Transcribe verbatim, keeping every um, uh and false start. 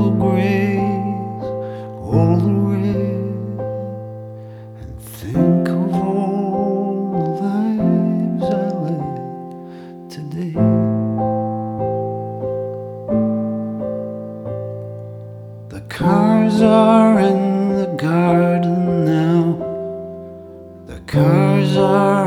will graze all the red, and think of all the lives I led today. The cars are in the garden